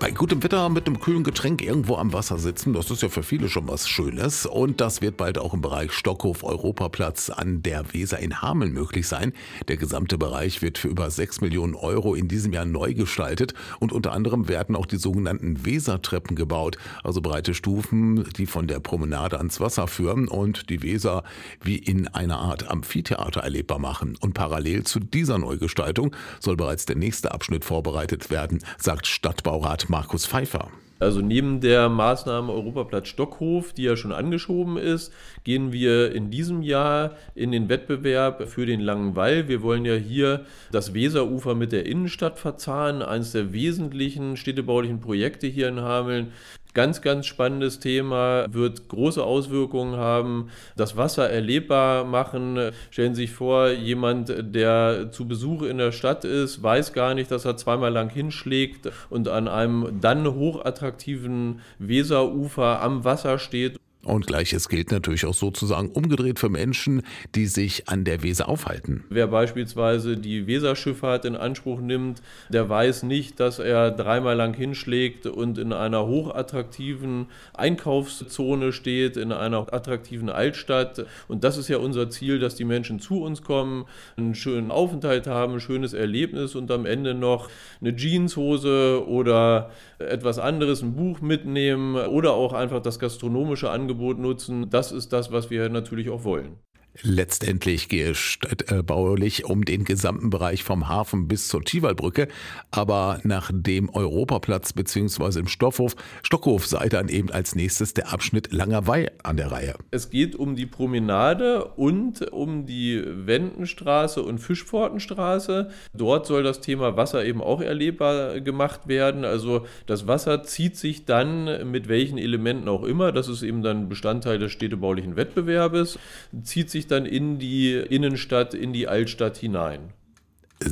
Bei gutem Wetter mit einem kühlen Getränk irgendwo am Wasser sitzen, das ist ja für viele schon was Schönes. Und das wird bald auch im Bereich Stockhof-Europaplatz an der Weser in Hameln möglich sein. Der gesamte Bereich wird für über 6 Millionen Euro in diesem Jahr neu gestaltet. Und unter anderem werden auch die sogenannten Wesertreppen gebaut. Also breite Stufen, die von der Promenade ans Wasser führen und die Weser wie in einer Art Amphitheater erlebbar machen. Und parallel zu dieser Neugestaltung soll bereits der nächste Abschnitt vorbereitet werden, sagt Stadtbaurat Markus Pfeiffer. Also neben der Maßnahme Europaplatz Stockhof, die ja schon angeschoben ist, gehen wir in diesem Jahr in den Wettbewerb für den Langen Wall. Wir wollen ja hier das Weserufer mit der Innenstadt verzahnen, eines der wesentlichen städtebaulichen Projekte hier in Hameln. Ganz, ganz spannendes Thema, wird große Auswirkungen haben, das Wasser erlebbar machen. Stellen Sie sich vor, jemand, der zu Besuch in der Stadt ist, weiß gar nicht, dass er zweimal lang hinschlägt und an einem dann hochattraktiven Weserufer am Wasser steht. Und Gleiches gilt natürlich auch sozusagen umgedreht für Menschen, die sich an der Weser aufhalten. Wer beispielsweise die Weserschifffahrt in Anspruch nimmt, der weiß nicht, dass er dreimal lang hinschlägt und in einer hochattraktiven Einkaufszone steht, in einer attraktiven Altstadt. Und das ist ja unser Ziel, dass die Menschen zu uns kommen, einen schönen Aufenthalt haben, ein schönes Erlebnis und am Ende noch eine Jeanshose oder etwas anderes, ein Buch mitnehmen oder auch einfach das gastronomische Angebot nutzen. Das ist das, was wir natürlich auch wollen. Letztendlich gehe es städtebaulich um den gesamten Bereich vom Hafen bis zur Tiwalbrücke, aber nach dem Europaplatz bzw. im Stockhof sei dann eben als nächstes der Abschnitt Langer Wall an der Reihe. Es geht um die Promenade und um die Wendenstraße und Fischpfortenstraße. Dort soll das Thema Wasser eben auch erlebbar gemacht werden. Also das Wasser zieht sich dann mit welchen Elementen auch immer, das ist eben dann Bestandteil des städtebaulichen Wettbewerbes, zieht sich dann in die Innenstadt, in die Altstadt hinein.